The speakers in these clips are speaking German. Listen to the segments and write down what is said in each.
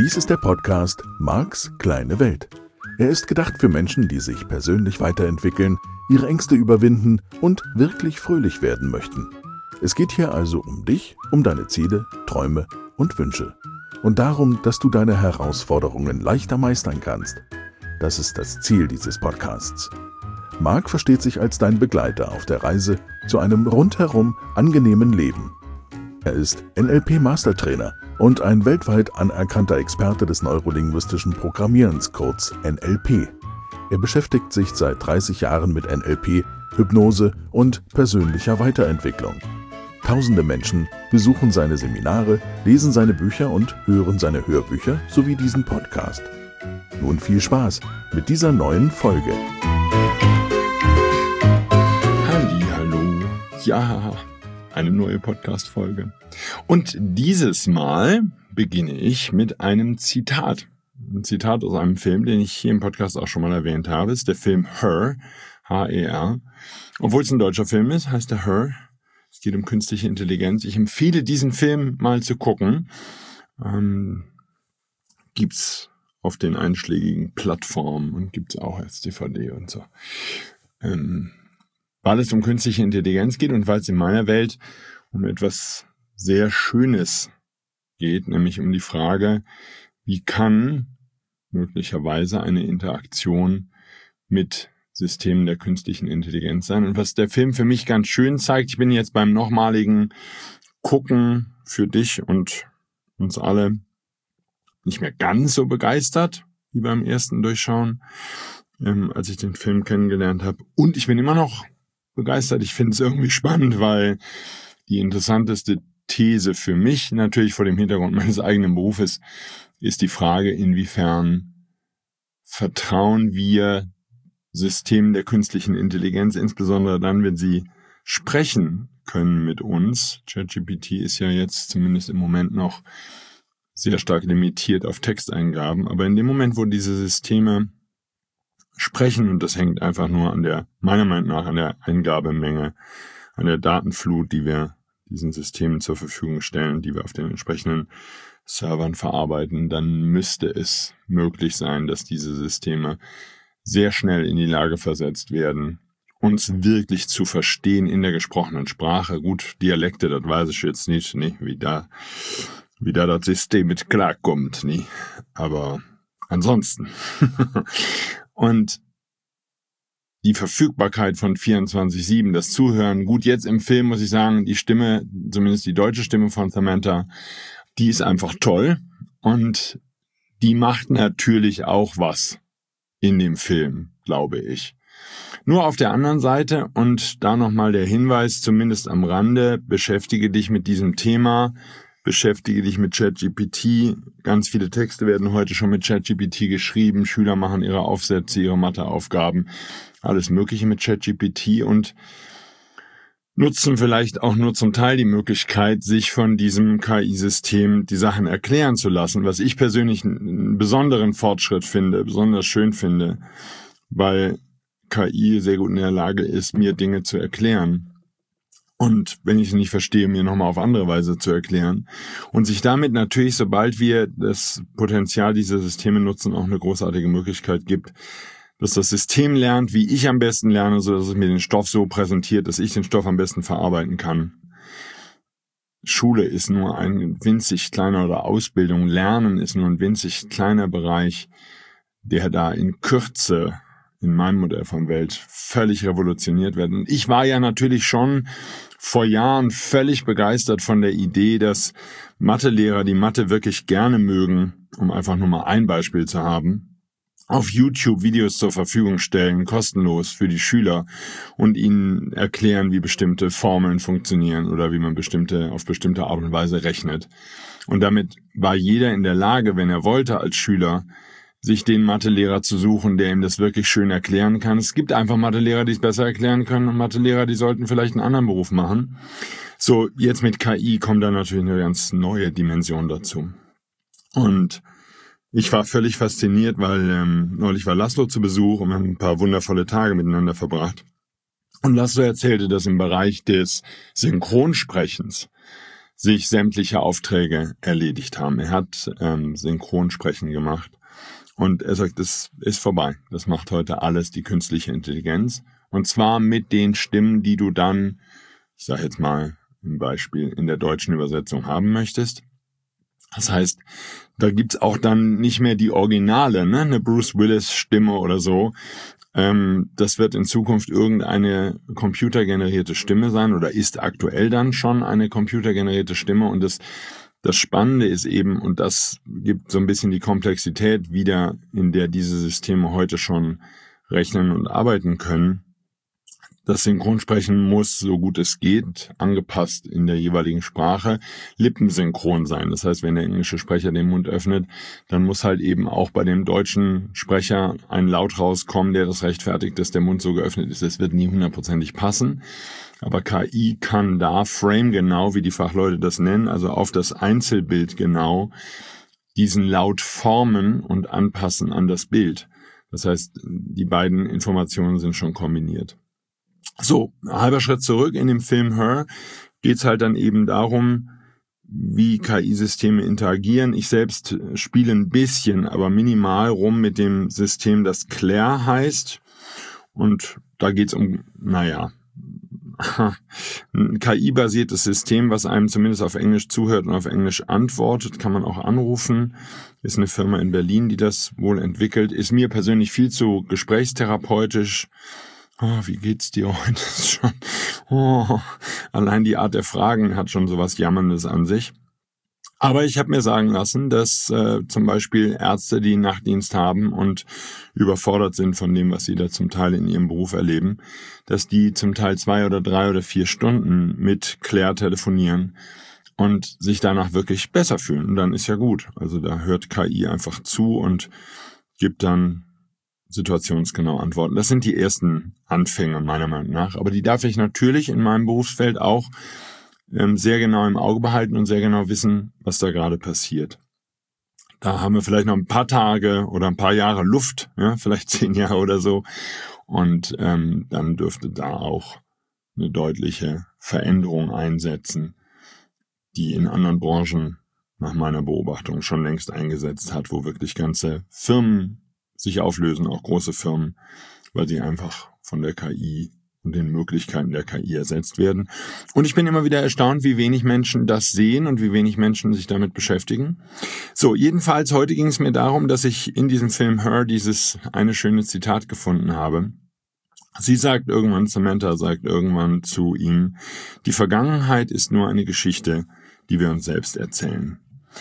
Dies ist der Podcast Marks kleine Welt. Er ist gedacht für Menschen, die sich persönlich weiterentwickeln, ihre Ängste überwinden und wirklich fröhlich werden möchten. Es geht hier also um dich, um deine Ziele, Träume und Wünsche. Und darum, dass du deine Herausforderungen leichter meistern kannst. Das ist das Ziel dieses Podcasts. Mark versteht sich als dein Begleiter auf der Reise zu einem rundherum angenehmen Leben. Er ist NLP-Mastertrainer und ein weltweit anerkannter Experte des neurolinguistischen Programmierens, kurz NLP. Er beschäftigt sich seit 30 Jahren mit NLP, Hypnose und persönlicher Weiterentwicklung. Tausende Menschen besuchen seine Seminare, lesen seine Bücher und hören seine Hörbücher sowie diesen Podcast. Nun viel Spaß mit dieser neuen Folge. Hallihallo, ja, eine neue Podcast-Folge. Und dieses Mal beginne ich mit einem Zitat. Ein Zitat aus einem Film, den ich hier im Podcast auch schon mal erwähnt habe. Es ist der Film Her, H-E-R. Obwohl es ein deutscher Film ist, heißt er Her. Es geht um künstliche Intelligenz. Ich empfehle, diesen Film mal zu gucken. Gibt's auf den einschlägigen Plattformen und gibt's auch als DVD und so. Weil es um künstliche Intelligenz geht und weil es in meiner Welt um etwas sehr Schönes geht, nämlich um die Frage, wie kann möglicherweise eine Interaktion mit Systemen der künstlichen Intelligenz sein. Und was der Film für mich ganz schön zeigt, ich bin jetzt beim nochmaligen Gucken für dich und uns alle nicht mehr ganz so begeistert wie beim ersten Durchschauen, als ich den Film kennengelernt habe. Und ich bin immer noch begeistert. Ich finde es irgendwie spannend, weil die interessanteste These für mich, natürlich vor dem Hintergrund meines eigenen Berufes, ist die Frage, inwiefern vertrauen wir Systemen der künstlichen Intelligenz, insbesondere dann, wenn sie sprechen können mit uns. ChatGPT ist ja jetzt zumindest im Moment noch sehr stark limitiert auf Texteingaben, aber in dem Moment, wo diese Systeme sprechen, und das hängt einfach nur meiner Meinung nach an der Eingabemenge, an der Datenflut, die wir diesen Systemen zur Verfügung stellen, die wir auf den entsprechenden Servern verarbeiten, dann müsste es möglich sein, dass diese Systeme sehr schnell in die Lage versetzt werden, uns wirklich zu verstehen in der gesprochenen Sprache. Gut, Dialekte, das weiß ich jetzt nicht, wie da das System mit klarkommt, aber ansonsten. Und die Verfügbarkeit von 24/7, das Zuhören. Gut, jetzt im Film muss ich sagen, die Stimme, zumindest die deutsche Stimme von Samantha, die ist einfach toll. Und die macht natürlich auch was in dem Film, glaube ich. Nur auf der anderen Seite, und da nochmal der Hinweis, zumindest am Rande, beschäftige dich mit diesem Thema, beschäftige dich mit ChatGPT. Ganz viele Texte werden heute schon mit ChatGPT geschrieben. Schüler machen ihre Aufsätze, ihre Matheaufgaben, alles Mögliche mit ChatGPT und nutzen vielleicht auch nur zum Teil die Möglichkeit, sich von diesem KI-System die Sachen erklären zu lassen, was ich persönlich einen besonderen Fortschritt finde, besonders schön finde, weil KI sehr gut in der Lage ist, mir Dinge zu erklären. Und wenn ich es nicht verstehe, mir nochmal auf andere Weise zu erklären. Und sich damit natürlich, sobald wir das Potenzial dieser Systeme nutzen, auch eine großartige Möglichkeit gibt, dass das System lernt, wie ich am besten lerne, so dass es mir den Stoff so präsentiert, dass ich den Stoff am besten verarbeiten kann. Schule ist nur ein winzig kleiner, oder Ausbildung, Lernen ist nur ein winzig kleiner Bereich, der da in Kürze in meinem Modell von Welt völlig revolutioniert wird. Und ich war ja natürlich schon vor Jahren völlig begeistert von der Idee, dass Mathelehrer, die Mathe wirklich gerne mögen, um einfach nur mal ein Beispiel zu haben, auf YouTube Videos zur Verfügung stellen, kostenlos für die Schüler, und ihnen erklären, wie bestimmte Formeln funktionieren oder wie man auf bestimmte Art und Weise rechnet. Und damit war jeder in der Lage, wenn er wollte als Schüler, sich den Mathelehrer zu suchen, der ihm das wirklich schön erklären kann. Es gibt einfach Mathelehrer, die es besser erklären können, und Mathelehrer, die sollten vielleicht einen anderen Beruf machen. So, jetzt mit KI kommt da natürlich eine ganz neue Dimension dazu. Und ich war völlig fasziniert, weil neulich war Laszlo zu Besuch und wir haben ein paar wundervolle Tage miteinander verbracht. Und Laszlo erzählte, dass im Bereich des Synchronsprechens sich sämtliche Aufträge erledigt haben. Er hat Synchronsprechen gemacht und er sagt, das ist vorbei. Das macht heute alles die künstliche Intelligenz. Und zwar mit den Stimmen, die du dann, ich sage jetzt mal ein Beispiel, in der deutschen Übersetzung haben möchtest. Das heißt, da gibt's auch dann nicht mehr die Originale, ne? Eine Bruce Willis-Stimme oder so. Das wird in Zukunft irgendeine computergenerierte Stimme sein oder ist aktuell dann schon eine computergenerierte Stimme. Und das Spannende ist eben, und das gibt so ein bisschen die Komplexität wieder, in der diese Systeme heute schon rechnen und arbeiten können. Das Synchronsprechen muss, so gut es geht, angepasst in der jeweiligen Sprache, lippensynchron sein. Das heißt, wenn der englische Sprecher den Mund öffnet, dann muss halt eben auch bei dem deutschen Sprecher ein Laut rauskommen, der das rechtfertigt, dass der Mund so geöffnet ist. Das wird nie hundertprozentig passen. Aber KI kann da framegenau, wie die Fachleute das nennen, also auf das Einzelbild genau, diesen Laut formen und anpassen an das Bild. Das heißt, die beiden Informationen sind schon kombiniert. So, ein halber Schritt zurück. In dem Film Her geht's halt dann eben darum, wie KI-Systeme interagieren. Ich selbst spiele ein bisschen, aber minimal rum mit dem System, das Claire heißt. Und da geht's um, ein KI-basiertes System, was einem zumindest auf Englisch zuhört und auf Englisch antwortet, kann man auch anrufen. Ist eine Firma in Berlin, die das wohl entwickelt. Ist mir persönlich viel zu gesprächstherapeutisch. Oh, wie geht's dir heute schon? Oh, allein die Art der Fragen hat schon sowas Jammerndes an sich. Aber ich habe mir sagen lassen, dass zum Beispiel Ärzte, die Nachtdienst haben und überfordert sind von dem, was sie da zum Teil in ihrem Beruf erleben, dass die zum Teil 2 oder 3 oder 4 Stunden mit Claire telefonieren und sich danach wirklich besser fühlen. Und dann ist ja gut. Also da hört KI einfach zu und gibt dann situationsgenau antworten. Das sind die ersten Anfänge meiner Meinung nach. Aber die darf ich natürlich in meinem Berufsfeld auch sehr genau im Auge behalten und sehr genau wissen, was da gerade passiert. Da haben wir vielleicht noch ein paar Tage oder ein paar Jahre Luft, ja, vielleicht 10 Jahre oder so. Und dann dürfte da auch eine deutliche Veränderung einsetzen, die in anderen Branchen nach meiner Beobachtung schon längst eingesetzt hat, wo wirklich ganze Firmen sich auflösen, auch große Firmen, weil sie einfach von der KI und den Möglichkeiten der KI ersetzt werden. Und ich bin immer wieder erstaunt, wie wenig Menschen das sehen und wie wenig Menschen sich damit beschäftigen. So, jedenfalls heute ging es mir darum, dass ich in diesem Film Her dieses eine schöne Zitat gefunden habe. Samantha sagt irgendwann zu ihm, die Vergangenheit ist nur eine Geschichte, die wir uns selbst erzählen.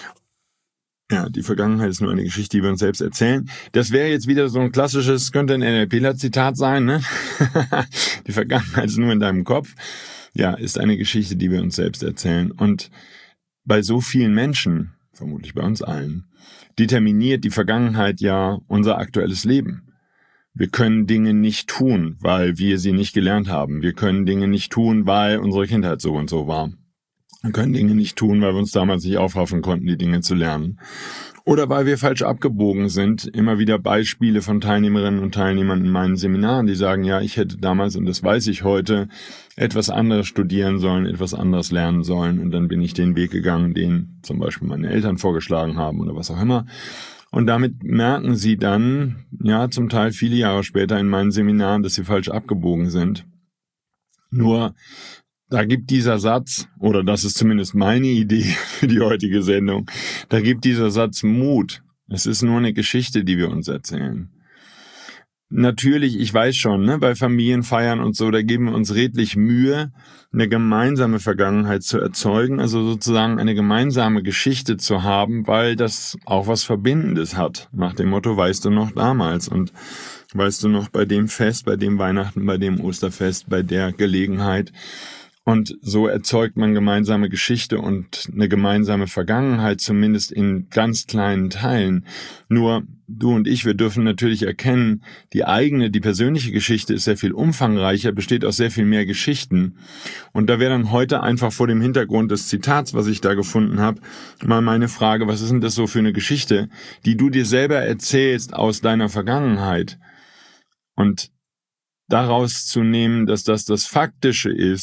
Ja, die Vergangenheit ist nur eine Geschichte, die wir uns selbst erzählen. Das wäre jetzt wieder so ein klassisches, könnte ein NLPler-Zitat sein, ne? Die Vergangenheit ist nur in deinem Kopf. Ja, ist eine Geschichte, die wir uns selbst erzählen. Und bei so vielen Menschen, vermutlich bei uns allen, determiniert die Vergangenheit ja unser aktuelles Leben. Wir können Dinge nicht tun, weil wir sie nicht gelernt haben. Wir können Dinge nicht tun, weil unsere Kindheit so und so war. Wir können Dinge nicht tun, weil wir uns damals nicht aufraffen konnten, die Dinge zu lernen. Oder weil wir falsch abgebogen sind. Immer wieder Beispiele von Teilnehmerinnen und Teilnehmern in meinen Seminaren, die sagen, ja, ich hätte damals, und das weiß ich heute, etwas anderes studieren sollen, etwas anderes lernen sollen. Und dann bin ich den Weg gegangen, den zum Beispiel meine Eltern vorgeschlagen haben oder was auch immer. Und damit merken sie dann, ja, zum Teil viele Jahre später in meinen Seminaren, dass sie falsch abgebogen sind. Nur da gibt dieser Satz, oder das ist zumindest meine Idee für die heutige Sendung, da gibt dieser Satz Mut. Es ist nur eine Geschichte, die wir uns erzählen. Natürlich, ich weiß schon, ne, bei Familienfeiern und so, da geben wir uns redlich Mühe, eine gemeinsame Vergangenheit zu erzeugen, also sozusagen eine gemeinsame Geschichte zu haben, weil das auch was Verbindendes hat. Nach dem Motto, weißt du noch damals und weißt du noch bei dem Fest, bei dem Weihnachten, bei dem Osterfest, bei der Gelegenheit. Und so erzeugt man gemeinsame Geschichte und eine gemeinsame Vergangenheit, zumindest in ganz kleinen Teilen. Nur du und ich, wir dürfen natürlich erkennen, die persönliche Geschichte ist sehr viel umfangreicher, besteht aus sehr viel mehr Geschichten. Und da wäre dann heute einfach vor dem Hintergrund des Zitats, was ich da gefunden habe, mal meine Frage, was ist denn das so für eine Geschichte, die du dir selber erzählst aus deiner Vergangenheit? Und daraus zu nehmen, dass das Faktische ist,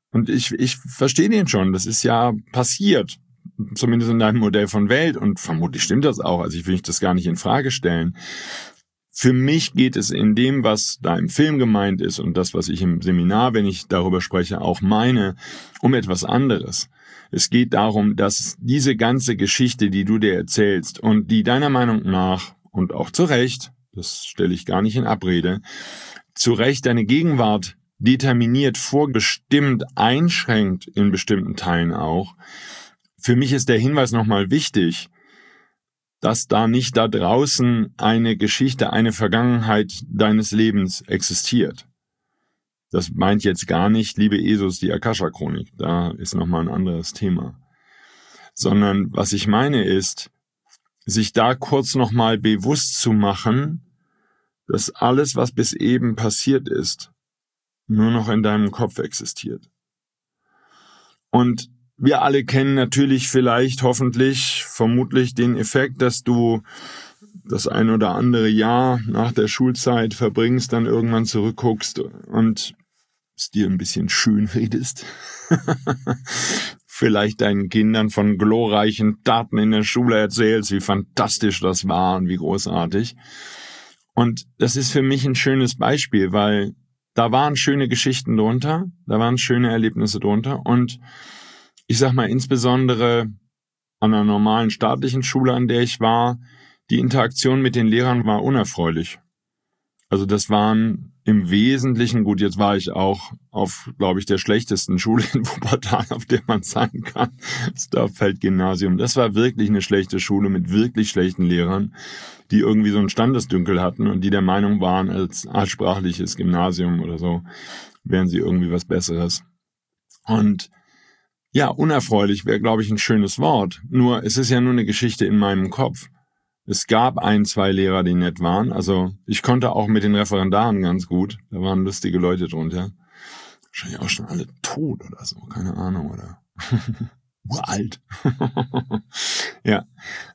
Und ich verstehe den schon, das ist ja passiert, zumindest in deinem Modell von Welt, und vermutlich stimmt das auch, also ich will das gar nicht in Frage stellen. Für mich geht es in dem, was da im Film gemeint ist und das, was ich im Seminar, wenn ich darüber spreche, auch meine, um etwas anderes. Es geht darum, dass diese ganze Geschichte, die du dir erzählst und die deiner Meinung nach, und auch zu Recht, das stelle ich gar nicht in Abrede, zu Recht deine Gegenwart determiniert, vorbestimmt, einschränkt in bestimmten Teilen auch. Für mich ist der Hinweis nochmal wichtig, dass da nicht da draußen eine Geschichte, eine Vergangenheit deines Lebens existiert. Das meint jetzt gar nicht, liebe Jesus, die Akasha-Chronik. Da ist nochmal ein anderes Thema. Sondern was ich meine ist, sich da kurz nochmal bewusst zu machen, dass alles, was bis eben passiert ist, nur noch in deinem Kopf existiert. Und wir alle kennen natürlich vielleicht, hoffentlich, vermutlich den Effekt, dass du das ein oder andere Jahr nach der Schulzeit verbringst, dann irgendwann zurückguckst und es dir ein bisschen schön redest. Vielleicht deinen Kindern von glorreichen Taten in der Schule erzählst, wie fantastisch das war und wie großartig. Und das ist für mich ein schönes Beispiel, weil da waren schöne Geschichten drunter, da waren schöne Erlebnisse drunter und ich sag mal, insbesondere an einer normalen staatlichen Schule, an der ich war, die Interaktion mit den Lehrern war unerfreulich. Also das waren im Wesentlichen, gut, jetzt war ich auch auf, glaube ich, der schlechtesten Schule in Wuppertal, auf der man sein kann, das Dorffeld-Gymnasium. Das war wirklich eine schlechte Schule mit wirklich schlechten Lehrern, die irgendwie so einen Standesdünkel hatten und die der Meinung waren, als altsprachliches Gymnasium oder so, wären sie irgendwie was Besseres. Und ja, unerfreulich wäre, glaube ich, ein schönes Wort. Nur, es ist ja nur eine Geschichte in meinem Kopf. Es gab 1, 2 Lehrer, die nett waren. Also, ich konnte auch mit den Referendaren ganz gut. Da waren lustige Leute drunter. Wahrscheinlich auch schon alle tot oder so. Keine Ahnung, oder? Uralt. Ja.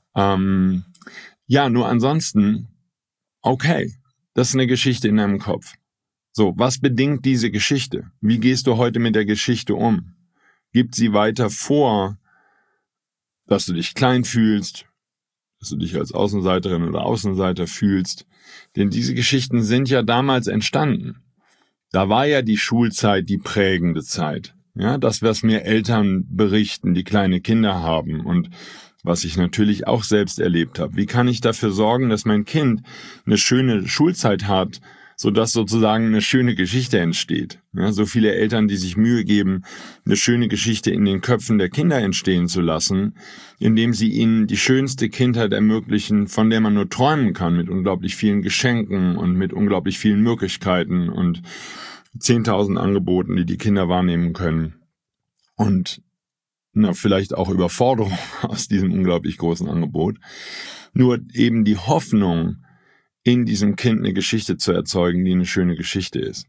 Ja, nur ansonsten, okay. Das ist eine Geschichte in deinem Kopf. So, was bedingt diese Geschichte? Wie gehst du heute mit der Geschichte um? Gibt sie weiter vor, dass du dich klein fühlst, dass du dich als Außenseiterin oder Außenseiter fühlst. Denn diese Geschichten sind ja damals entstanden. Da war ja die Schulzeit die prägende Zeit. Ja, das, was mir Eltern berichten, die kleine Kinder haben und was ich natürlich auch selbst erlebt habe. Wie kann ich dafür sorgen, dass mein Kind eine schöne Schulzeit hat, sodass sozusagen eine schöne Geschichte entsteht. Ja, so viele Eltern, die sich Mühe geben, eine schöne Geschichte in den Köpfen der Kinder entstehen zu lassen, indem sie ihnen die schönste Kindheit ermöglichen, von der man nur träumen kann, mit unglaublich vielen Geschenken und mit unglaublich vielen Möglichkeiten und 10.000 Angeboten, die die Kinder wahrnehmen können. Und vielleicht auch Überforderung aus diesem unglaublich großen Angebot. Nur eben die Hoffnung, in diesem Kind eine Geschichte zu erzeugen, die eine schöne Geschichte ist.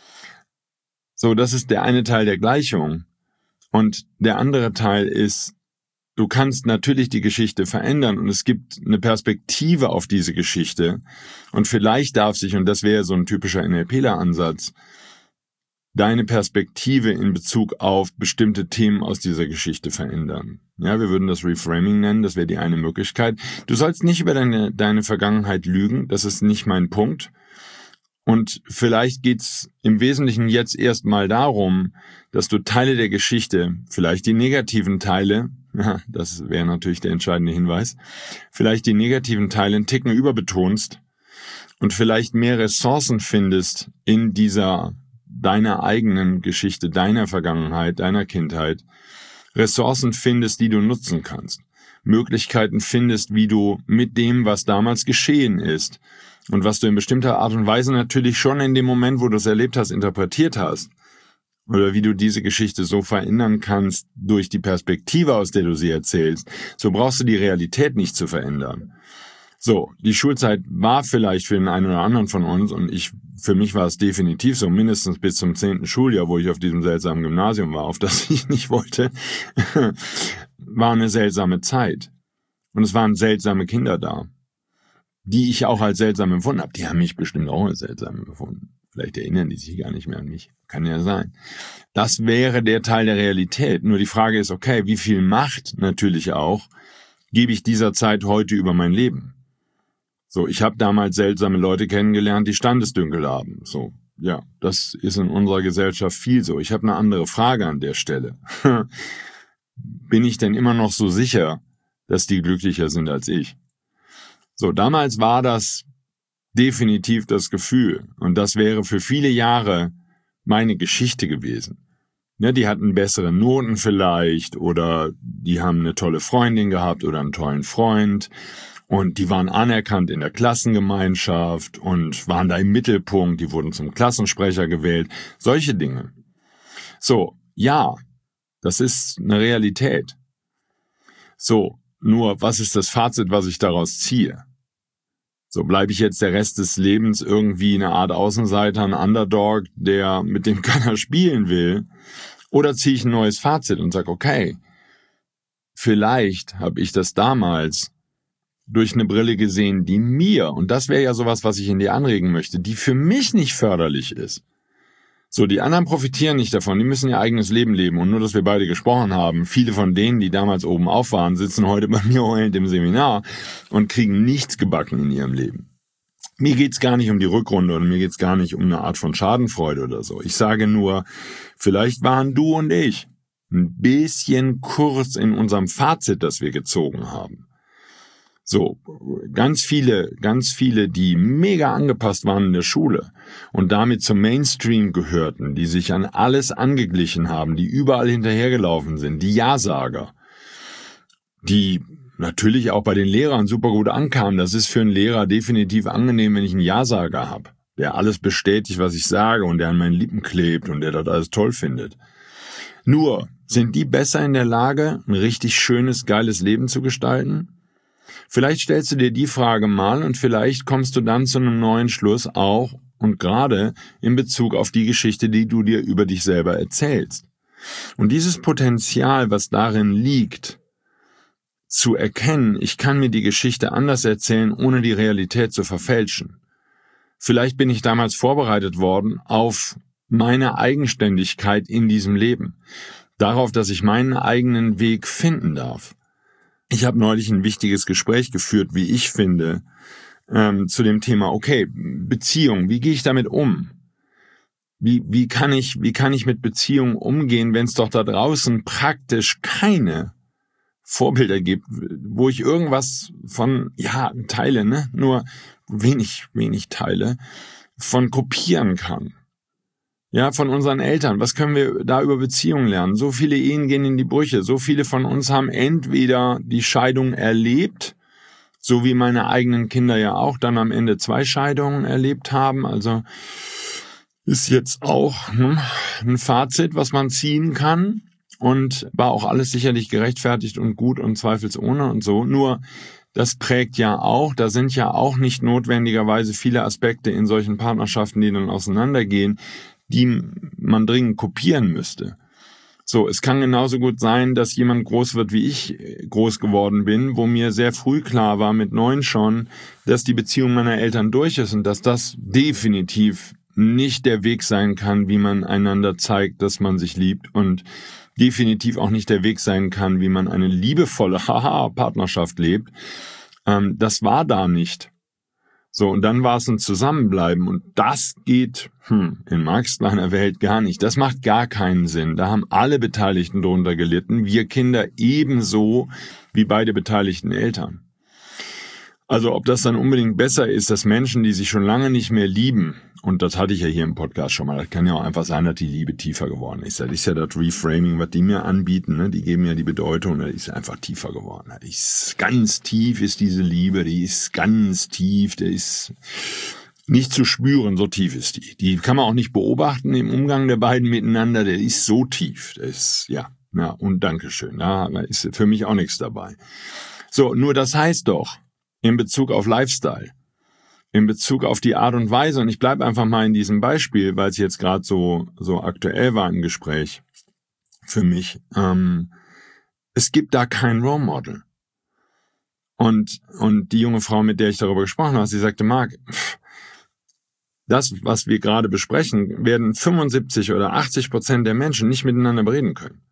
So, das ist der eine Teil der Gleichung. Und der andere Teil ist, du kannst natürlich die Geschichte verändern und es gibt eine Perspektive auf diese Geschichte. Und vielleicht darf sich, und das wäre so ein typischer NLPler-Ansatz, deine Perspektive in Bezug auf bestimmte Themen aus dieser Geschichte verändern. Ja, wir würden das Reframing nennen, das wäre die eine Möglichkeit. Du sollst nicht über deine Vergangenheit lügen, das ist nicht mein Punkt. Und vielleicht geht's im Wesentlichen jetzt erstmal darum, dass du Teile der Geschichte, vielleicht die negativen Teile, ja, das wäre natürlich der entscheidende Hinweis, vielleicht die negativen Teile einen Ticken überbetonst und vielleicht mehr Ressourcen findest in deiner eigenen Geschichte, deiner Vergangenheit, deiner Kindheit, Ressourcen findest, die du nutzen kannst, Möglichkeiten findest, wie du mit dem, was damals geschehen ist und was du in bestimmter Art und Weise natürlich schon in dem Moment, wo du es erlebt hast, interpretiert hast, oder wie du diese Geschichte so verändern kannst durch die Perspektive, aus der du sie erzählst, so brauchst du die Realität nicht zu verändern. So, die Schulzeit war vielleicht für den einen oder anderen von uns, und für mich war es definitiv so, mindestens bis zum 10. Schuljahr, wo ich auf diesem seltsamen Gymnasium war, auf das ich nicht wollte, war eine seltsame Zeit. Und es waren seltsame Kinder da, die ich auch als seltsam empfunden habe. Die haben mich bestimmt auch als seltsam empfunden. Vielleicht erinnern die sich gar nicht mehr an mich. Kann ja sein. Das wäre der Teil der Realität. Nur die Frage ist, okay, wie viel Macht natürlich auch gebe ich dieser Zeit heute über mein Leben? So, ich habe damals seltsame Leute kennengelernt, die Standesdünkel haben. So, ja, das ist in unserer Gesellschaft viel so. Ich habe eine andere Frage an der Stelle. Bin ich denn immer noch so sicher, dass die glücklicher sind als ich? So, damals war das definitiv das Gefühl. Und das wäre für viele Jahre meine Geschichte gewesen. Ja, die hatten bessere Noten vielleicht oder die haben eine tolle Freundin gehabt oder einen tollen Freund und die waren anerkannt in der Klassengemeinschaft und waren da im Mittelpunkt, die wurden zum Klassensprecher gewählt, solche Dinge. So, ja, das ist eine Realität. So, nur was ist das Fazit, was ich daraus ziehe? So, bleibe ich jetzt der Rest des Lebens irgendwie eine Art Außenseiter, ein Underdog, der mit dem keiner spielen will? Oder ziehe ich ein neues Fazit und sage, okay, vielleicht habe ich das damals durch eine Brille gesehen, die mir, und das wäre ja sowas, was ich in dir anregen möchte, die für mich nicht förderlich ist. So, die anderen profitieren nicht davon, die müssen ihr eigenes Leben leben. Und nur, dass wir beide gesprochen haben, viele von denen, die damals oben auf waren, sitzen heute bei mir heulend im Seminar und kriegen nichts gebacken in ihrem Leben. Mir geht's gar nicht um die Rückrunde und mir geht's gar nicht um eine Art von Schadenfreude oder so. Ich sage nur, vielleicht waren du und ich ein bisschen kurz in unserem Fazit, das wir gezogen haben. So, ganz viele, die mega angepasst waren in der Schule und damit zum Mainstream gehörten, die sich an alles angeglichen haben, die überall hinterhergelaufen sind, die Ja-Sager, die natürlich auch bei den Lehrern super gut ankamen. Das ist für einen Lehrer definitiv angenehm, wenn ich einen Ja-Sager habe, der alles bestätigt, was ich sage und der an meinen Lippen klebt und der das alles toll findet. Nur, sind die besser in der Lage, ein richtig schönes, geiles Leben zu gestalten? Vielleicht stellst du dir die Frage mal und vielleicht kommst du dann zu einem neuen Schluss auch und gerade in Bezug auf die Geschichte, die du dir über dich selber erzählst. Und dieses Potenzial, was darin liegt, zu erkennen, ich kann mir die Geschichte anders erzählen, ohne die Realität zu verfälschen. Vielleicht bin ich damals vorbereitet worden auf meine Eigenständigkeit in diesem Leben. Darauf, dass ich meinen eigenen Weg finden darf. Ich habe neulich ein wichtiges Gespräch geführt, wie ich finde, zu dem Thema, okay, Beziehung, wie gehe ich damit um? Wie kann ich mit Beziehungen umgehen, wenn es doch da draußen praktisch keine Vorbilder gibt, wo ich irgendwas von, ja, teile, ne, nur wenig teile, von kopieren kann. Ja, von unseren Eltern. Was können wir da über Beziehungen lernen? So viele Ehen gehen in die Brüche. So viele von uns haben entweder die Scheidung erlebt, so wie meine eigenen Kinder ja auch dann am Ende 2 Scheidungen erlebt haben. Also ist jetzt auch ein Fazit, was man ziehen kann. Und war auch alles sicherlich gerechtfertigt und gut und zweifelsohne und so. Nur das prägt ja auch, da sind ja auch nicht notwendigerweise viele Aspekte in solchen Partnerschaften, die dann auseinandergehen, die man dringend kopieren müsste. So, es kann genauso gut sein, dass jemand groß wird, wie ich groß geworden bin, wo mir sehr früh klar war, mit 9 schon, dass die Beziehung meiner Eltern durch ist und dass das definitiv nicht der Weg sein kann, wie man einander zeigt, dass man sich liebt und definitiv auch nicht der Weg sein kann, wie man eine liebevolle Partnerschaft lebt. Das war da nicht. So, und dann war es ein Zusammenbleiben und das geht in Marx kleiner Welt gar nicht. Das macht gar keinen Sinn. Da haben alle Beteiligten drunter gelitten, wir Kinder ebenso wie beide beteiligten Eltern. Also ob das dann unbedingt besser ist, dass Menschen, die sich schon lange nicht mehr lieben, und das hatte ich ja hier im Podcast schon mal, das kann ja auch einfach sein, dass die Liebe tiefer geworden ist. Das ist ja das Reframing, was die mir anbieten, ne? Die geben ja die Bedeutung, das ist einfach tiefer geworden. Das ist ganz tief ist diese Liebe, die ist ganz tief, der ist nicht zu spüren, so tief ist die. Die kann man auch nicht beobachten im Umgang der beiden miteinander, der ist so tief. Das ist, ja, und Dankeschön, da ist für mich auch nichts dabei. So, nur das heißt doch, in Bezug auf Lifestyle, in Bezug auf die Art und Weise, und ich bleibe einfach mal in diesem Beispiel, weil es jetzt gerade so aktuell war im Gespräch für mich, es gibt da kein Role Model. Und die junge Frau, mit der ich darüber gesprochen habe, sie sagte, Marc, das, was wir gerade besprechen, werden 75 oder 80% der Menschen nicht miteinander bereden können.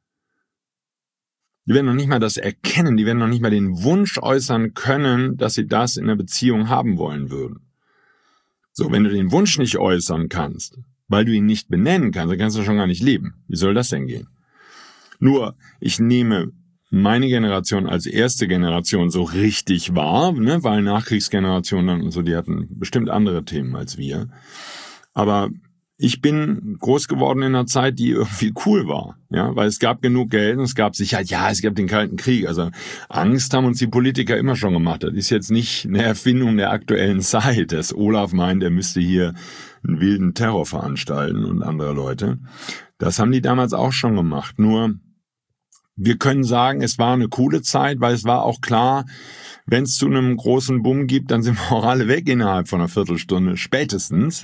Die werden noch nicht mal das erkennen, die werden noch nicht mal den Wunsch äußern können, dass sie das in einer Beziehung haben wollen würden. So, wenn du den Wunsch nicht äußern kannst, weil du ihn nicht benennen kannst, dann kannst du schon gar nicht leben. Wie soll das denn gehen? Nur, ich nehme meine Generation als erste Generation so richtig wahr, ne, weil Nachkriegsgenerationen dann und so, die hatten bestimmt andere Themen als wir. Aber ich bin groß geworden in einer Zeit, die irgendwie cool war, ja, weil es gab genug Geld und es gab Sicherheit, ja, es gab den Kalten Krieg, also Angst haben uns die Politiker immer schon gemacht. Das ist jetzt nicht eine Erfindung der aktuellen Zeit, dass Olaf meint, er müsste hier einen wilden Terror veranstalten und andere Leute. Das haben die damals auch schon gemacht, nur wir können sagen, es war eine coole Zeit, weil es war auch klar, wenn es zu einem großen Bumm gibt, dann sind wir auch alle weg innerhalb von einer Viertelstunde, spätestens.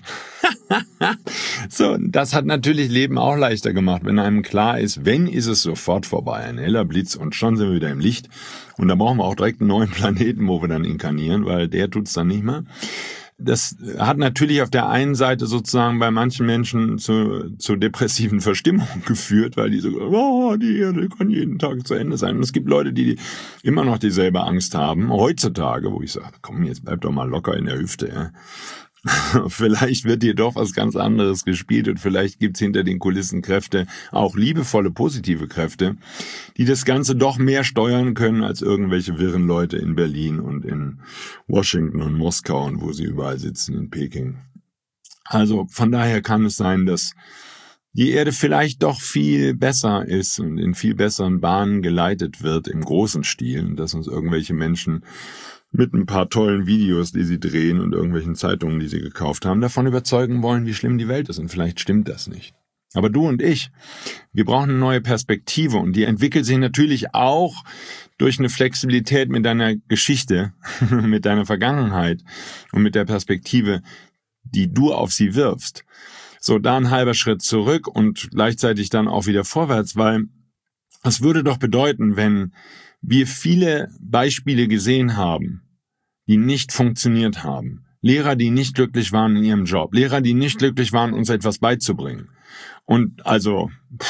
So, das hat natürlich Leben auch leichter gemacht, wenn einem klar ist, wenn, ist es sofort vorbei. Ein heller Blitz und schon sind wir wieder im Licht. Und da brauchen wir auch direkt einen neuen Planeten, wo wir dann inkarnieren, weil der tut's dann nicht mehr. Das hat natürlich auf der einen Seite sozusagen bei manchen Menschen zu depressiven Verstimmungen geführt, weil die so, oh, die Erde kann jeden Tag zu Ende sein. Und es gibt Leute, die immer noch dieselbe Angst haben, heutzutage, wo ich sage, komm, jetzt bleib doch mal locker in der Hüfte, ja. Vielleicht wird hier doch was ganz anderes gespielt und vielleicht gibt's hinter den Kulissen Kräfte, auch liebevolle, positive Kräfte, die das Ganze doch mehr steuern können als irgendwelche wirren Leute in Berlin und in Washington und Moskau und wo sie überall sitzen, in Peking. Also von daher kann es sein, dass die Erde vielleicht doch viel besser ist und in viel besseren Bahnen geleitet wird im großen Stil und dass uns irgendwelche Menschen mit ein paar tollen Videos, die sie drehen und irgendwelchen Zeitungen, die sie gekauft haben, davon überzeugen wollen, wie schlimm die Welt ist. Und vielleicht stimmt das nicht. Aber du und ich, wir brauchen eine neue Perspektive und die entwickelt sich natürlich auch durch eine Flexibilität mit deiner Geschichte, mit deiner Vergangenheit und mit der Perspektive, die du auf sie wirfst. So, da ein halber Schritt zurück und gleichzeitig dann auch wieder vorwärts, weil es würde doch bedeuten, wenn wir viele Beispiele gesehen haben, die nicht funktioniert haben. Lehrer, die nicht glücklich waren in ihrem Job. Lehrer, die nicht glücklich waren, uns etwas beizubringen. Und also,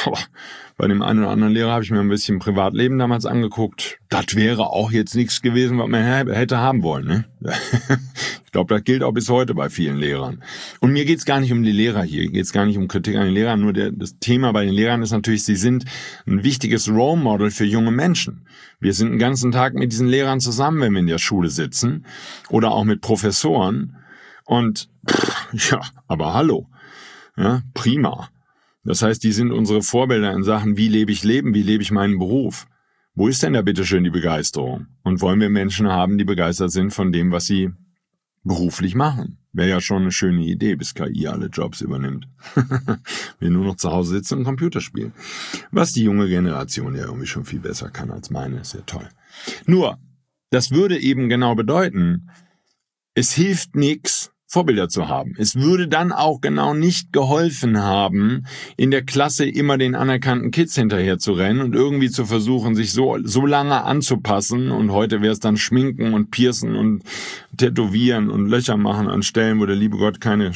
bei dem einen oder anderen Lehrer habe ich mir ein bisschen Privatleben damals angeguckt. Das wäre auch jetzt nichts gewesen, was man hätte haben wollen. Ne? Ich glaube, das gilt auch bis heute bei vielen Lehrern. Und mir geht's gar nicht um die Lehrer hier, geht's gar nicht um Kritik an den Lehrern. Nur das Thema bei den Lehrern ist natürlich, sie sind ein wichtiges Role Model für junge Menschen. Wir sind den ganzen Tag mit diesen Lehrern zusammen, wenn wir in der Schule sitzen. Oder auch mit Professoren. Und ja, aber hallo. Ja, prima. Das heißt, die sind unsere Vorbilder in Sachen, wie lebe ich Leben, wie lebe ich meinen Beruf. Wo ist denn da bitteschön die Begeisterung? Und wollen wir Menschen haben, die begeistert sind von dem, was sie beruflich machen? Wäre ja schon eine schöne Idee, bis KI alle Jobs übernimmt. Wir nur noch zu Hause sitzen und Computer spielen. Was die junge Generation ja irgendwie schon viel besser kann als meine, ist ja toll. Nur, das würde eben genau bedeuten, es hilft nichts, Vorbilder zu haben. Es würde dann auch genau nicht geholfen haben, in der Klasse immer den anerkannten Kids hinterher zu rennen und irgendwie zu versuchen, sich so lange anzupassen. Und heute wäre es dann Schminken und Piercen und Tätowieren und Löcher machen an Stellen, wo der liebe Gott keine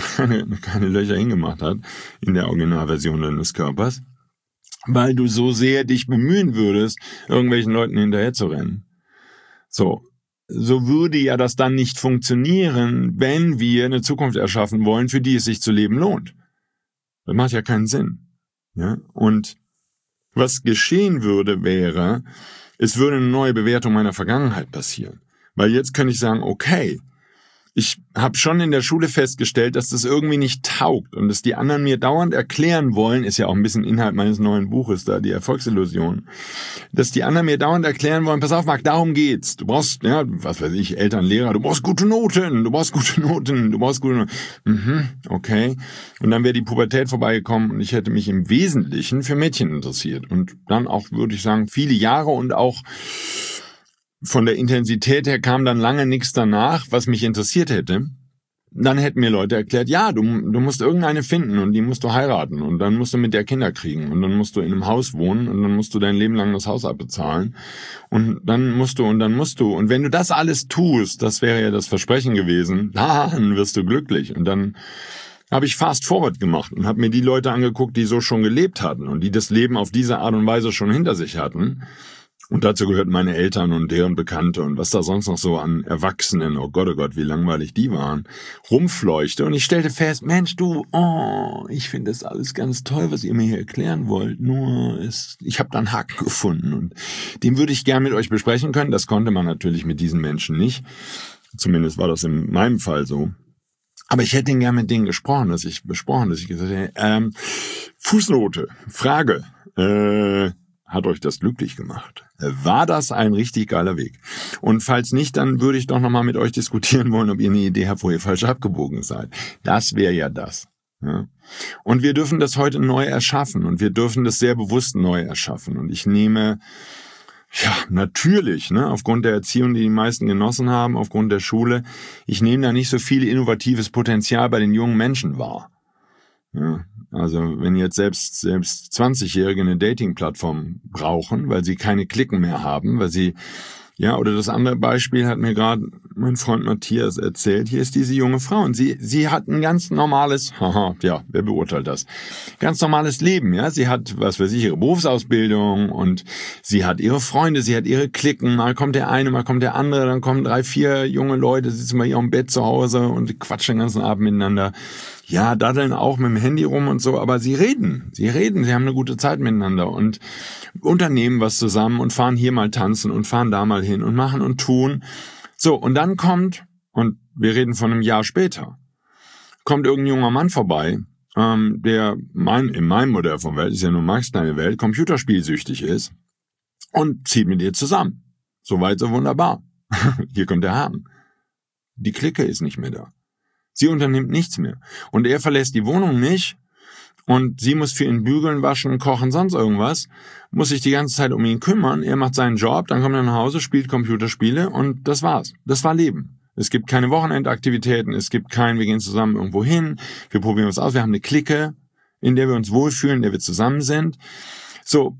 Löcher hingemacht hat in der Originalversion deines Körpers, weil du so sehr dich bemühen würdest, irgendwelchen Leuten hinterher zu rennen. So würde ja das dann nicht funktionieren, wenn wir eine Zukunft erschaffen wollen, für die es sich zu leben lohnt. Das macht ja keinen Sinn. Ja? Und was geschehen würde, wäre, es würde eine neue Bewertung meiner Vergangenheit passieren. Weil jetzt kann ich sagen, okay, ich habe schon in der Schule festgestellt, dass das irgendwie nicht taugt und dass die anderen mir dauernd erklären wollen, ist ja auch ein bisschen Inhalt meines neuen Buches da, die Erfolgsillusion, dass die anderen mir dauernd erklären wollen, pass auf Marc, darum geht's. Du brauchst, ja, was weiß ich, Eltern, Lehrer, du brauchst gute Noten. Okay. Und dann wäre die Pubertät vorbeigekommen und ich hätte mich im Wesentlichen für Mädchen interessiert. Und dann auch, würde ich sagen, viele Jahre und auch von der Intensität her kam dann lange nichts danach, was mich interessiert hätte. dann hätten mir Leute erklärt, ja, du musst irgendeine finden und die musst du heiraten und dann musst du mit der Kinder kriegen und dann musst du in einem Haus wohnen und dann musst du dein Leben lang das Haus abbezahlen und dann musst du und wenn du das alles tust, das wäre ja das Versprechen gewesen, dann wirst du glücklich. Und dann habe ich fast forward gemacht und habe mir die Leute angeguckt, die so schon gelebt hatten und die das Leben auf diese Art und Weise schon hinter sich hatten. Und dazu gehörten meine Eltern und deren Bekannte und was da sonst noch so an Erwachsenen, oh Gott, wie langweilig die waren, rumfleuchte. Und ich stellte fest, Mensch, ich finde das alles ganz toll, was ihr mir hier erklären wollt. Ich habe da einen Haken gefunden und den würde ich gern mit euch besprechen können. Das konnte man natürlich mit diesen Menschen nicht. Zumindest war das in meinem Fall so. Aber ich hätte gern mit denen gesprochen, dass ich gesagt hätte, Fußnote, Frage, hat euch das glücklich gemacht? War das ein richtig geiler Weg? Und falls nicht, dann würde ich doch nochmal mit euch diskutieren wollen, ob ihr eine Idee habt, wo ihr falsch abgebogen seid. Das wäre ja das. Ja. Und wir dürfen das heute neu erschaffen und wir dürfen das sehr bewusst neu erschaffen. Und ich nehme, natürlich, aufgrund der Erziehung, die meisten genossen haben, aufgrund der Schule, ich nehme da nicht so viel innovatives Potenzial bei den jungen Menschen wahr. Ja, also wenn jetzt selbst 20-Jährige eine Dating-Plattform brauchen, weil sie keine Klicken mehr haben, weil sie, oder das andere Beispiel hat mir gerade mein Freund Matthias erzählt, hier ist diese junge Frau und sie hat ein ganz normales, wer beurteilt das? Ganz normales Leben, sie hat, ihre Berufsausbildung und sie hat ihre Freunde, sie hat ihre Klicken, mal kommt der eine, mal kommt der andere, dann kommen 3, 4 junge Leute, sitzen bei ihrem Bett zu Hause und quatschen den ganzen Abend miteinander. Ja, daddeln auch mit dem Handy rum und so, aber sie reden, sie haben eine gute Zeit miteinander und unternehmen was zusammen und fahren hier mal tanzen und fahren da mal hin und machen und tun. So, und dann und wir reden von einem Jahr später, kommt irgendein junger Mann vorbei, der in meinem Modell von Welt, ist ja nur Marx kleine Welt, computerspielsüchtig ist und zieht mit ihr zusammen. Soweit so wunderbar. Hier kommt der Haken. Die Clique ist nicht mehr da. Sie unternimmt nichts mehr. Und er verlässt die Wohnung nicht und sie muss für ihn bügeln, waschen, kochen, sonst irgendwas, muss sich die ganze Zeit um ihn kümmern. Er macht seinen Job, dann kommt er nach Hause, spielt Computerspiele und das war's. Das war Leben. Es gibt keine Wochenendaktivitäten, es gibt wir gehen zusammen irgendwo hin, wir probieren was aus, wir haben eine Clique, in der wir uns wohlfühlen, in der wir zusammen sind. So,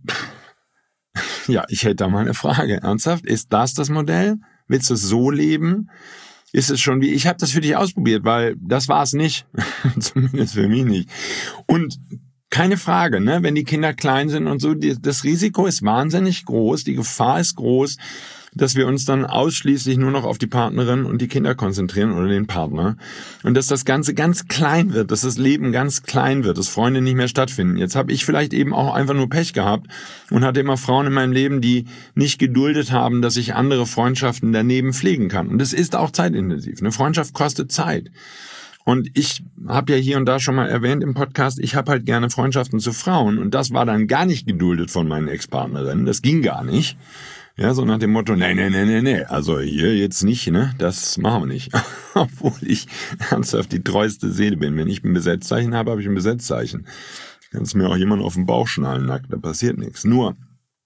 ich hätte da mal eine Frage. Ernsthaft? Ist das Modell? Willst du es so leben? Ist es schon ich habe das für dich ausprobiert, weil das war es nicht. Zumindest für mich nicht. Und keine Frage, wenn die Kinder klein sind und so, das Risiko ist wahnsinnig groß, die Gefahr ist groß, dass wir uns dann ausschließlich nur noch auf die Partnerin und die Kinder konzentrieren oder den Partner und dass das Ganze ganz klein wird, dass das Leben ganz klein wird, dass Freunde nicht mehr stattfinden. Jetzt habe ich vielleicht eben auch einfach nur Pech gehabt und hatte immer Frauen in meinem Leben, die nicht geduldet haben, dass ich andere Freundschaften daneben pflegen kann. Und das ist auch zeitintensiv. Eine Freundschaft kostet Zeit. Und ich habe ja hier und da schon mal erwähnt im Podcast, ich habe halt gerne Freundschaften zu Frauen und das war dann gar nicht geduldet von meinen Ex-Partnerinnen. Das ging gar nicht. Ja, so nach dem Motto, nee, also hier jetzt nicht, das machen wir nicht. Obwohl ich ernsthaft die treueste Seele bin. Wenn ich ein Besetzzeichen habe, habe ich ein Besetzzeichen. Kannst mir auch jemand auf den Bauch schnallen, nackt, da passiert nichts. Nur,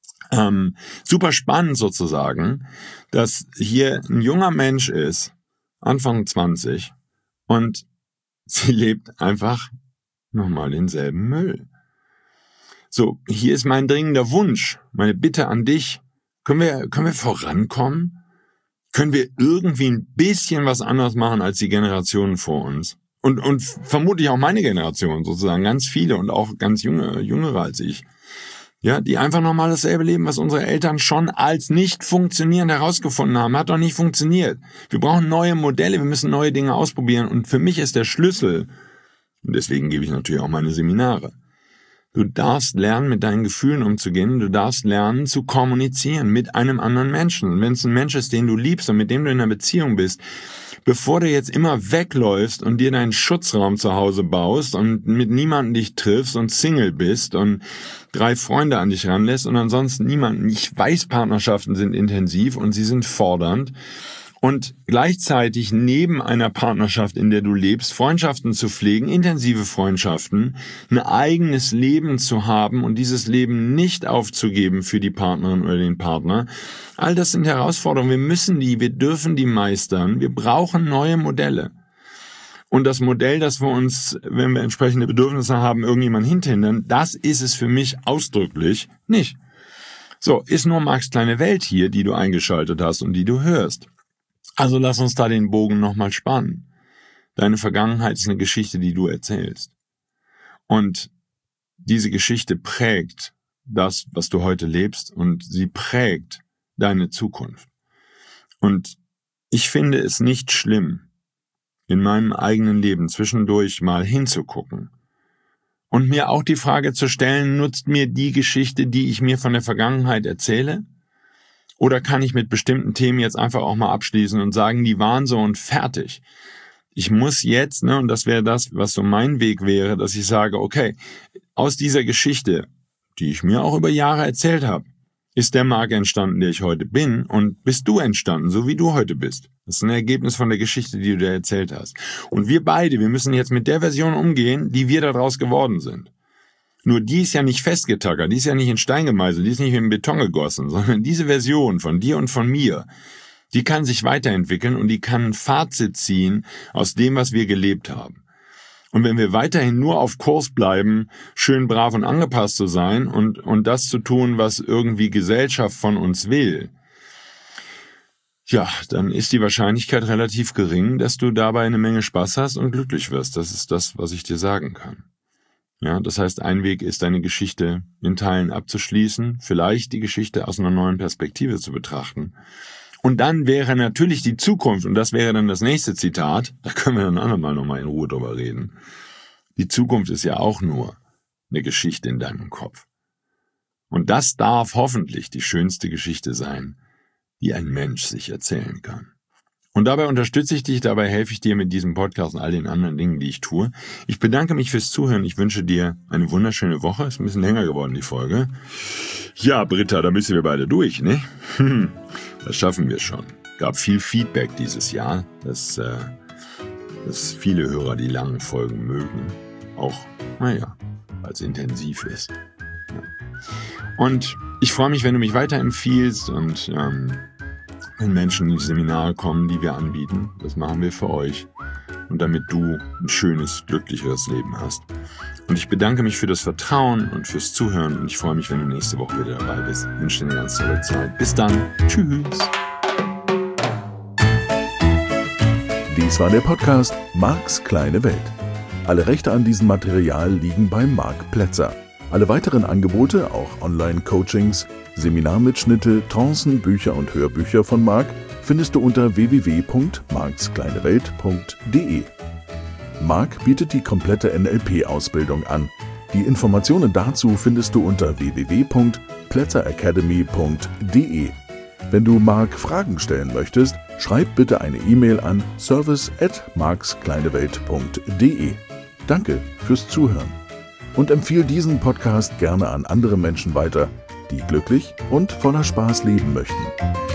super spannend sozusagen, dass hier ein junger Mensch ist, Anfang 20, und sie lebt einfach nochmal denselben Müll. So, hier ist mein dringender Wunsch, meine Bitte an dich. Können wir vorankommen? Können wir irgendwie ein bisschen was anderes machen als die Generationen vor uns? Und vermutlich auch meine Generation sozusagen, ganz viele und auch ganz jüngere als ich. Ja, die einfach nochmal dasselbe leben, was unsere Eltern schon als nicht funktionierend herausgefunden haben. Hat doch nicht funktioniert. Wir brauchen neue Modelle, wir müssen neue Dinge ausprobieren. Und für mich ist der Schlüssel, und deswegen gebe ich natürlich auch meine Seminare, du darfst lernen, mit deinen Gefühlen umzugehen. Du darfst lernen, zu kommunizieren mit einem anderen Menschen. Wenn es ein Mensch ist, den du liebst und mit dem du in einer Beziehung bist, bevor du jetzt immer wegläufst und dir deinen Schutzraum zu Hause baust und mit niemandem dich triffst und Single bist und 3 Freunde an dich ranlässt und ansonsten niemanden. Ich weiß, Partnerschaften sind intensiv und sie sind fordernd. Und gleichzeitig neben einer Partnerschaft, in der du lebst, Freundschaften zu pflegen, intensive Freundschaften, ein eigenes Leben zu haben und dieses Leben nicht aufzugeben für die Partnerin oder den Partner. All das sind Herausforderungen. Wir dürfen die meistern. Wir brauchen neue Modelle. Und das Modell, das wir uns, wenn wir entsprechende Bedürfnisse haben, irgendjemand hinterhindern, das ist es für mich ausdrücklich nicht. So, ist nur Marks kleine Welt hier, die du eingeschaltet hast und die du hörst. Also lass uns da den Bogen nochmal spannen. Deine Vergangenheit ist eine Geschichte, die du erzählst. Und diese Geschichte prägt das, was du heute lebst, und sie prägt deine Zukunft. Und ich finde es nicht schlimm, in meinem eigenen Leben zwischendurch mal hinzugucken und mir auch die Frage zu stellen, nutzt mir die Geschichte, die ich mir von der Vergangenheit erzähle? Oder kann ich mit bestimmten Themen jetzt einfach auch mal abschließen und sagen, die waren so und fertig? Ich muss jetzt, und das wäre das, was so mein Weg wäre, dass ich sage, okay, aus dieser Geschichte, die ich mir auch über Jahre erzählt habe, ist der Marc entstanden, der ich heute bin, und bist du entstanden, so wie du heute bist. Das ist ein Ergebnis von der Geschichte, die du dir erzählt hast. Und wir beide, wir müssen jetzt mit der Version umgehen, die wir daraus geworden sind. Nur die ist ja nicht festgetackert, die ist ja nicht in Stein gemeißelt, die ist nicht in Beton gegossen, sondern diese Version von dir und von mir, die kann sich weiterentwickeln und die kann ein Fazit ziehen aus dem, was wir gelebt haben. Und wenn wir weiterhin nur auf Kurs bleiben, schön brav und angepasst zu sein und das zu tun, was irgendwie Gesellschaft von uns will, ja, dann ist die Wahrscheinlichkeit relativ gering, dass du dabei eine Menge Spaß hast und glücklich wirst. Das ist das, was ich dir sagen kann. Ja, das heißt, ein Weg ist, deine Geschichte in Teilen abzuschließen, vielleicht die Geschichte aus einer neuen Perspektive zu betrachten. Und dann wäre natürlich die Zukunft, und das wäre dann das nächste Zitat, da können wir dann andermal nochmal in Ruhe drüber reden. Die Zukunft ist ja auch nur eine Geschichte in deinem Kopf. Und das darf hoffentlich die schönste Geschichte sein, die ein Mensch sich erzählen kann. Und dabei unterstütze ich dich, dabei helfe ich dir mit diesem Podcast und all den anderen Dingen, die ich tue. Ich bedanke mich fürs Zuhören. Ich wünsche dir eine wunderschöne Woche. Ist ein bisschen länger geworden, die Folge. Ja, Britta, da müssen wir beide durch, ne? Das schaffen wir schon. Gab viel Feedback dieses Jahr, dass viele Hörer die langen Folgen mögen. Auch, weil es intensiv ist. Ja. Und ich freue mich, wenn du mich weiterempfiehlst und wenn Menschen in die Seminare kommen, die wir anbieten. Das machen wir für euch. Und damit du ein schönes, glücklicheres Leben hast. Und ich bedanke mich für das Vertrauen und fürs Zuhören. Und ich freue mich, wenn du nächste Woche wieder dabei bist. Ich wünsche dir eine ganz tolle Zeit. Bis dann. Tschüss. Dies war der Podcast Marks kleine Welt. Alle Rechte an diesem Material liegen bei Marc Plätzer. Alle weiteren Angebote, auch Online-Coachings, Seminarmitschnitte, Trancen, Bücher und Hörbücher von Marc findest du unter www.markskleinewelt.de. Marc bietet die komplette NLP-Ausbildung an. Die Informationen dazu findest du unter www.plätzeracademy.de. Wenn du Marc Fragen stellen möchtest, schreib bitte eine E-Mail an service@markskleinewelt.de. Danke fürs Zuhören und empfehle diesen Podcast gerne an andere Menschen weiter, die glücklich und voller Spaß leben möchten.